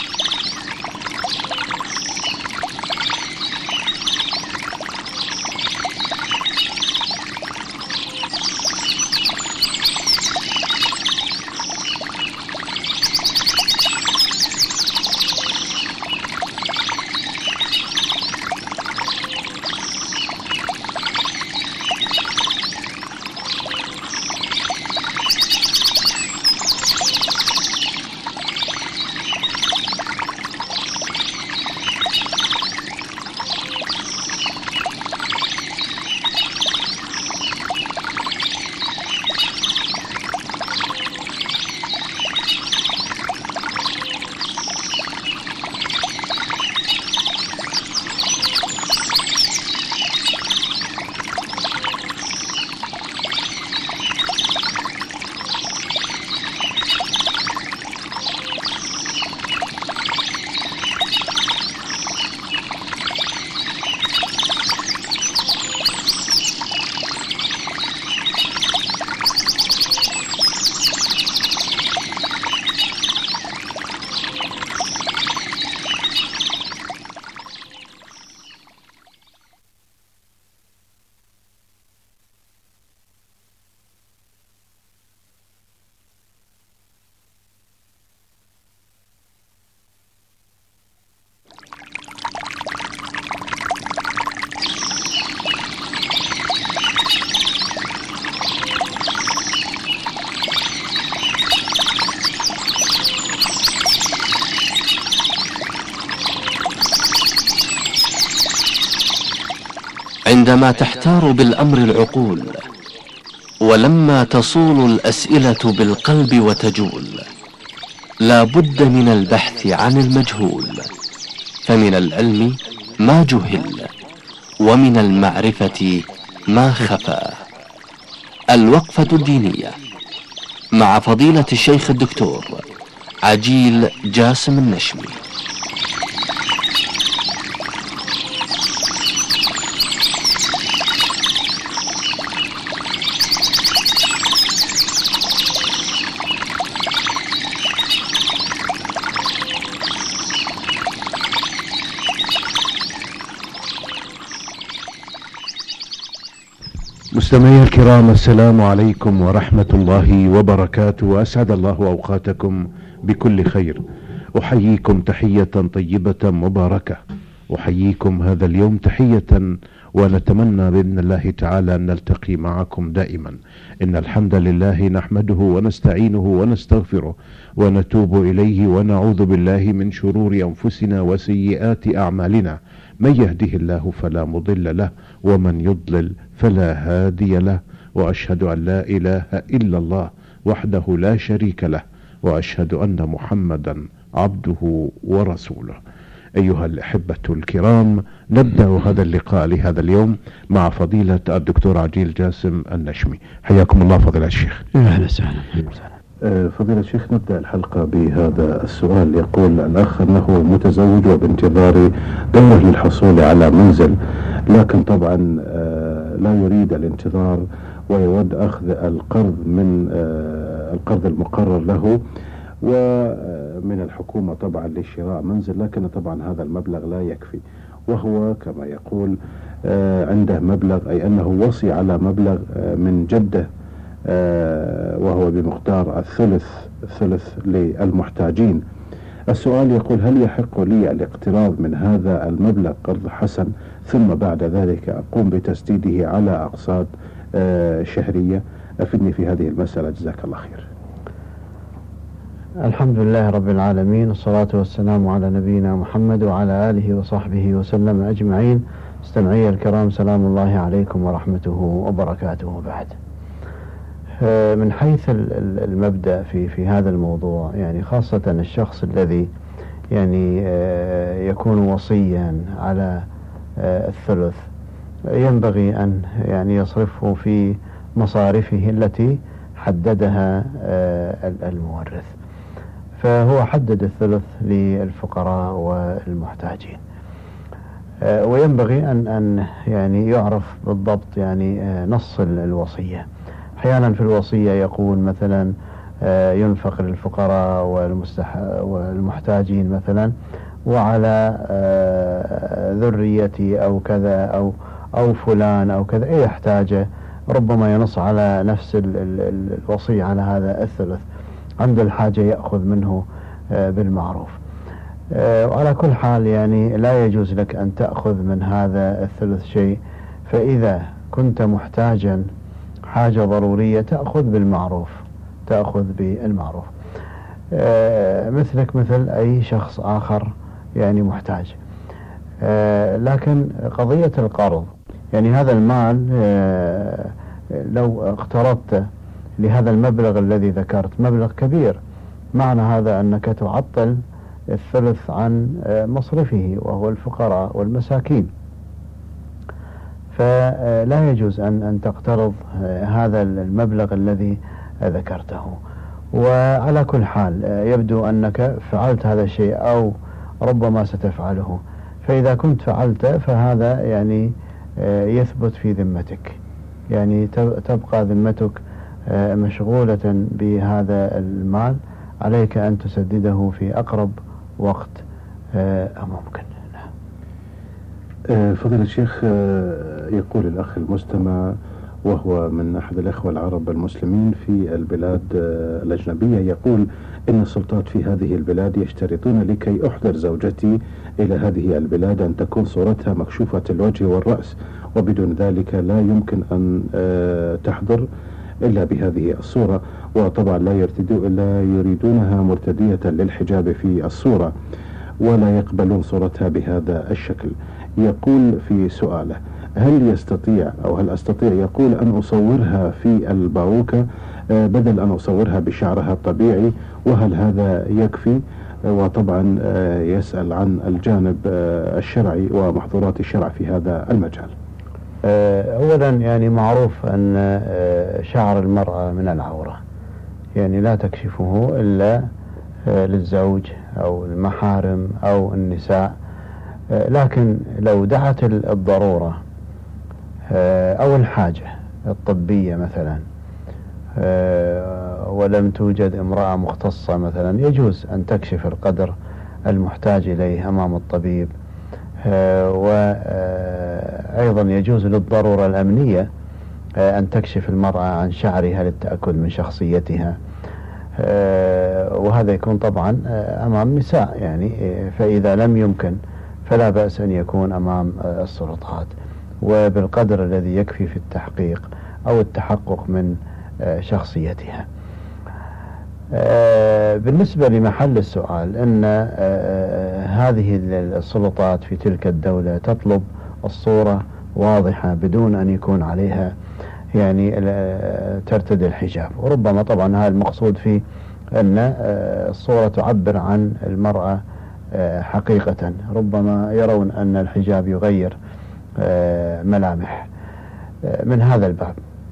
عندما تحتار بالأمر العقول، ولما تصول الأسئلة بالقلب وتجول، لا بد من البحث عن المجهول، فمن العلم ما جهل ومن المعرفة ما خفى. الوقفة الدينية مع فضيلة الشيخ الدكتور عجيل جاسم النشمي. مستمعي الكرام، السلام عليكم ورحمة الله وبركاته، وأسعد الله أوقاتكم بكل خير. أحييكم تحية طيبة مباركة، أحييكم هذا اليوم تحية ونتمنى بإذن الله تعالى أن نلتقي معكم دائما. إن الحمد لله نحمده ونستعينه ونستغفره ونتوب إليه ونعوذ بالله من شرور أنفسنا وسيئات أعمالنا. من يهده الله فلا مضل له ومن يضلل فلا هادي له، وأشهد أن لا إله إلا الله وحده لا شريك له، وأشهد أن محمدا عبده ورسوله. أيها الأحبة الكرام، نبدأ هذا اللقاء لهذا اليوم مع فضيلة الدكتور عجيل جاسم النشمي. حياكم الله فضيلة الشيخ. أهلا وسهلا. فضيلة الشيخ، نبدأ الحلقة بهذا السؤال. يقول الأخ أنه متزوج وبانتظار دوره للحصول على منزل، لكن طبعا لا يريد الانتظار ويود أخذ القرض من القرض المقرر له ومن الحكومة طبعا لشراء منزل، لكن طبعا هذا المبلغ لا يكفي، وهو كما يقول عنده مبلغ، أي أنه وصي على مبلغ من جده وهو بمقدار الثلث للمحتاجين. السؤال يقول: هل يحق لي الاقتراض من هذا المبلغ قرض حسن ثم بعد ذلك أقوم بتسديده على أقساط شهرية؟ أفدني في هذه المسألة جزاك الله خير. الحمد لله رب العالمين، والصلاة والسلام على نبينا محمد وعلى آله وصحبه وسلم أجمعين. مستمعي الكرام، سلام الله عليكم ورحمته وبركاته. بعد، من حيث المبدأ في هذا الموضوع، يعني خاصة الشخص الذي يعني يكون وصيا على الثلث، ينبغي أن يعني يصرفه في مصارفه التي حددها المورث. فهو حدد الثلث للفقراء والمحتاجين، وينبغي أن يعني يعرف بالضبط يعني نص الوصية. أحيانا في الوصية يقول مثلا ينفق للفقراء والمحتاجين مثلا، وعلى ذريتي أو كذا أو فلان أو كذا يحتاجه. ربما ينص على نفس الوصية على هذا الثلث، عند الحاجة يأخذ منه بالمعروف. وعلى كل حال يعني لا يجوز لك أن تأخذ من هذا الثلث شيء، فإذا كنت محتاجا حاجة ضرورية تأخذ بالمعروف، مثلك مثل أي شخص آخر يعني محتاج. لكن قضية القرض، يعني هذا المال لو اقترضت لهذا المبلغ الذي ذكرت مبلغ كبير، معنى هذا أنك تعطل الثلث عن مصرفه وهو الفقراء والمساكين. فلا يجوز أن تقترض هذا المبلغ الذي ذكرته. وعلى كل حال يبدو أنك فعلت هذا الشيء أو ربما ستفعله، فإذا كنت فعلت فهذا يعني يثبت في ذمتك، يعني تبقى ذمتك مشغولة بهذا المال، عليك أن تسدده في أقرب وقت ممكن. فضيلة الشيخ، يقول الأخ المستمع وهو من أحد الأخوة العرب المسلمين في البلاد الأجنبية، يقول: إن السلطات في هذه البلاد يشترطون لكي أحضر زوجتي إلى هذه البلاد أن تكون صورتها مكشوفة الوجه والرأس، وبدون ذلك لا يمكن أن تحضر إلا بهذه الصورة، وطبعا لا يريدونها مرتدية للحجاب في الصورة، ولا يقبلون صورتها بهذا الشكل. يقول في سؤاله: هل يستطيع أو هل أستطيع يقول أن أصورها في الباروكة بدل أن أصورها بشعرها الطبيعي، وهل هذا يكفي؟ وطبعا يسأل عن الجانب الشرعي ومحظورات الشرع في هذا المجال. أولا يعني معروف أن شعر المرأة من العورة، يعني لا تكشفه إلا للزوج أو المحارم أو النساء. لكن لو دعت الضرورة أو الحاجة الطبية مثلا ولم توجد امرأة مختصة مثلا، يجوز أن تكشف القدر المحتاج إليه أمام الطبيب. وأيضا يجوز للضرورة الأمنية أن تكشف المرأة عن شعرها للتأكد من شخصيتها، وهذا يكون طبعا أمام نساء يعني. فإذا لم يمكن فلا بأس أن يكون أمام السلطات. وبالقدر الذي يكفي في التحقيق أو التحقق من شخصيتها. بالنسبة لمحل السؤال، أن هذه السلطات في تلك الدولة تطلب الصورة واضحة بدون أن يكون عليها يعني ترتدي الحجاب، وربما طبعا هذا المقصود فيه أن الصورة تعبر عن المرأة حقيقة، ربما يرون أن الحجاب يغير ملامح من هذا الباب.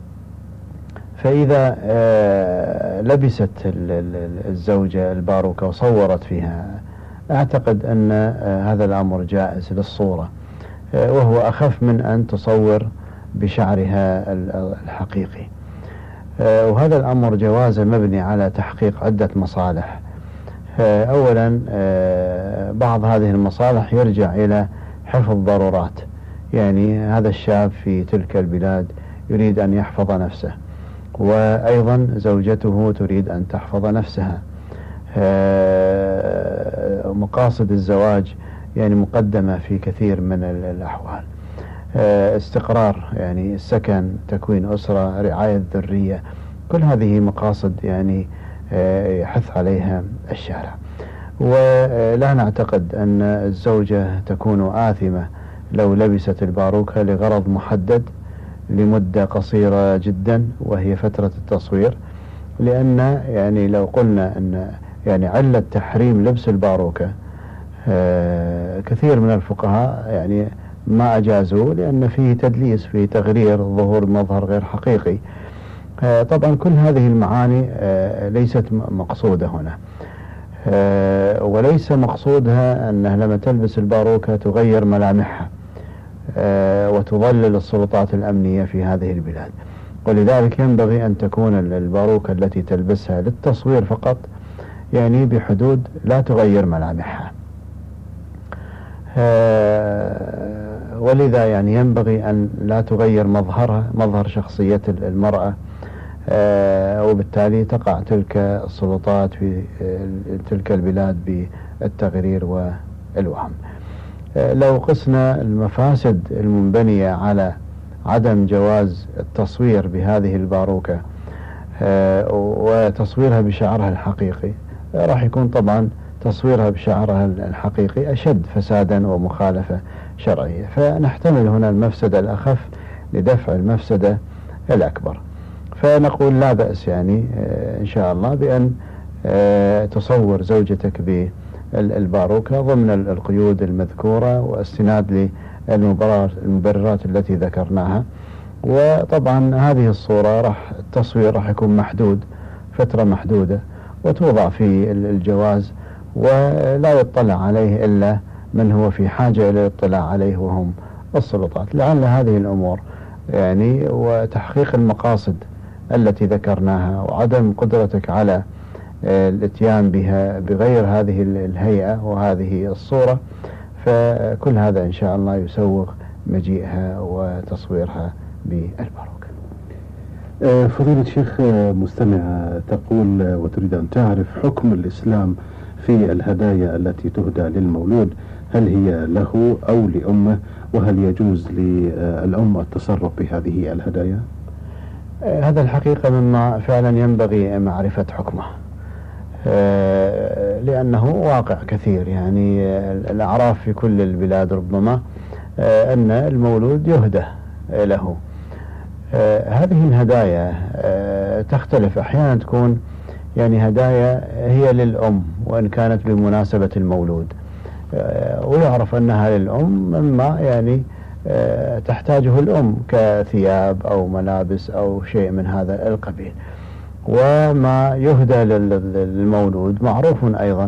فإذا لبست الزوجة الباروكة وصورت فيها، أعتقد أن هذا الأمر جائز للصورة، وهو أخف من أن تصور بشعرها الحقيقي. وهذا الأمر جوازه مبني على تحقيق عدة مصالح. أولا، بعض هذه المصالح يرجع إلى حفظ ضرورات، يعني هذا الشاب في تلك البلاد يريد أن يحفظ نفسه، وأيضا زوجته تريد أن تحفظ نفسها. مقاصد الزواج يعني مقدمة في كثير من الأحوال، استقرار يعني السكن، تكوين أسرة، رعاية الذرية، كل هذه مقاصد يعني يحث عليها الشارع. ولا نعتقد أن الزوجة تكون آثمة لو لبست الباروكة لغرض محدد لمدة قصيرة جدا وهي فترة التصوير، لأن يعني لو قلنا أن يعني علة تحريم لبس الباروكة كثير من الفقهاء يعني ما أجازوا، لأن فيه تدليس، فيه تغرير، ظهور مظهر غير حقيقي. طبعا كل هذه المعاني ليست مقصودة هنا، وليس مقصودها أنها لما تلبس الباروكة تغير ملامحها وتضلل السلطات الأمنية في هذه البلاد. ولذلك ينبغي أن تكون الباروكة التي تلبسها للتصوير فقط، يعني بحدود لا تغير ملامحها. ولذا يعني ينبغي أن لا تغير مظهرها، مظهر شخصية المرأة، وبالتالي تقع تلك السلطات في تلك البلاد بالتغرير والوهم. لو قسنا المفاسد المنبنية على عدم جواز التصوير بهذه الباروكة وتصويرها بشعرها الحقيقي، راح يكون طبعا تصويرها بشعرها الحقيقي أشد فسادا ومخالفة شرعية، فنحتمل هنا المفسدة الأخف لدفع المفسدة الأكبر. فنقول لا بأس يعني إن شاء الله بأن تصور زوجتك بالباروكة ضمن القيود المذكورة واستناد للمبررات التي ذكرناها. وطبعا هذه الصورة التصوير راح يكون محدود فترة محدودة، وتوضع في الجواز، ولا يطلع عليه إلا من هو في حاجة إلى الاطلاع عليه وهم السلطات. لعل هذه الأمور يعني وتحقيق المقاصد التي ذكرناها وعدم قدرتك على الاتيان بها بغير هذه الهيئة وهذه الصورة، فكل هذا إن شاء الله يسوغ مجيئها وتصويرها بالباروكة. فضيلة الشيخ، مستمع تقول وتريد أن تعرف حكم الإسلام في الهدايا التي تهدى للمولود، هل هي له أو لأمه، وهل يجوز للأم التصرف بهذه الهدايا؟ هذا الحقيقة مما فعلا ينبغي معرفة حكمه، لأنه واقع كثير، يعني الأعراف في كل البلاد ربما أن المولود يهدى له. هذه الهدايا تختلف، أحيانا تكون يعني هدايا هي للأم وإن كانت بمناسبة المولود، ويعرف أنها للأم مما يعني تحتاجه الأم كثياب أو ملابس أو شيء من هذا القبيل. وما يهدى للمولود معروف أيضا،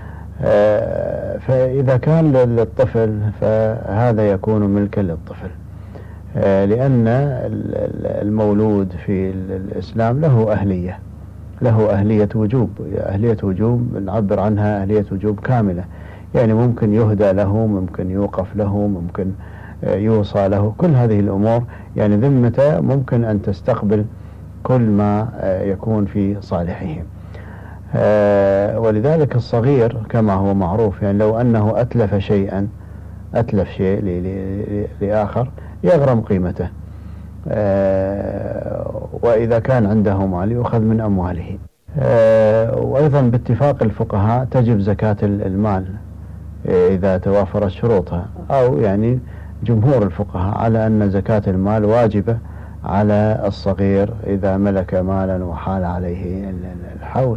فإذا كان للطفل فهذا يكون ملكا للطفل، لأن المولود في الإسلام له أهلية، له أهلية وجوب. أهلية وجوب نعبر عنها أهلية وجوب كاملة، يعني ممكن يهدى له، ممكن يوقف له، ممكن يوصى له، كل هذه الأمور يعني ذمته ممكن أن تستقبل كل ما يكون في صالحهم. ولذلك الصغير كما هو معروف، يعني لو أنه أتلف شيء لآخر يغرم قيمته، وإذا كان عنده مال يؤخذ من أمواله. وأيضا باتفاق الفقهاء تجب زكاة المال إذا توافرت شروطها، أو يعني جمهور الفقهاء على أن زكاة المال واجبة على الصغير إذا ملك مالا وحال عليه الحول.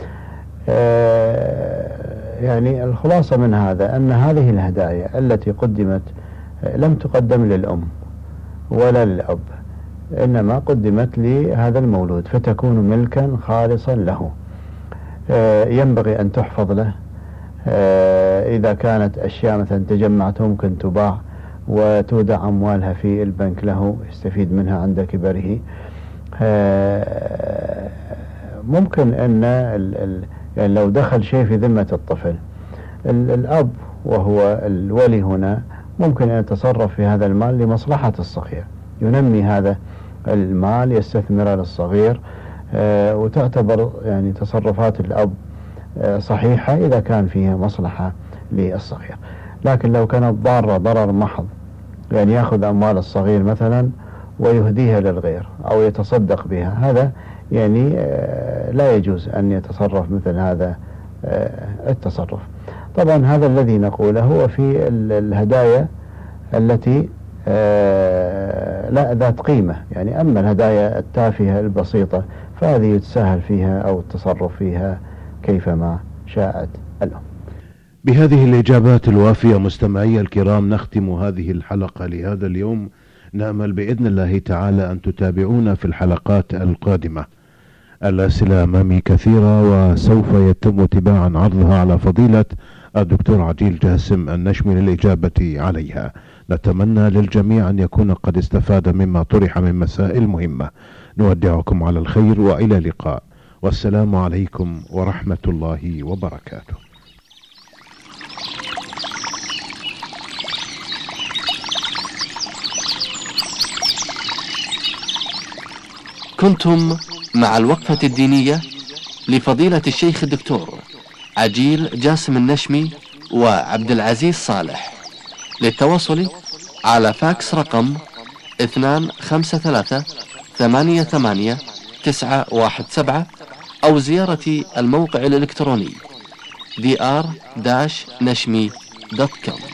يعني الخلاصة من هذا أن هذه الهدايا التي قدمت لم تقدم للأم ولا للأب، إنما قدمت لهذا المولود، فتكون ملكا خالصا له، ينبغي أن تحفظ له. إذا كانت أشياء مثلا تجمعت ممكن تباع وتودع أموالها في البنك له يستفيد منها عند كبره. ممكن أن يعني لو دخل شيء في ذمة الطفل، الأب وهو الولي هنا ممكن أن يتصرف في هذا المال لمصلحة الصغير، ينمي هذا المال، يستثمر للصغير، وتعتبر يعني تصرفات الأب صحيحة إذا كان فيها مصلحة للصغير. لكن لو كانت ضارة ضرر محض، يعني يأخذ أموال الصغير مثلا ويهديها للغير أو يتصدق بها، هذا يعني لا يجوز أن يتصرف مثل هذا التصرف. طبعا هذا الذي نقوله هو في الهدايا التي لا ذات قيمة، يعني أما الهدايا التافهة البسيطة فهذه يتساهل فيها أو التصرف فيها كيفما شاءت الأم. بهذه الإجابات الوافية مستمعي الكرام نختم هذه الحلقة لهذا اليوم. نأمل بإذن الله تعالى أن تتابعونا في الحلقات القادمة. الأسئلة أمامي كثيرة وسوف يتم تباعا عرضها على فضيلة الدكتور عجيل جاسم النشمي للإجابة عليها. نتمنى للجميع أن يكون قد استفاد مما طرح من مسائل مهمة. نودعكم على الخير وإلى اللقاء، والسلام عليكم ورحمة الله وبركاته. كنتم مع الوقفة الدينية لفضيلة الشيخ الدكتور عجيل جاسم النشمي وعبد العزيز صالح. للتواصل على فاكس رقم 253-88-917 أو زيارة الموقع الإلكتروني dr-nashmi.com.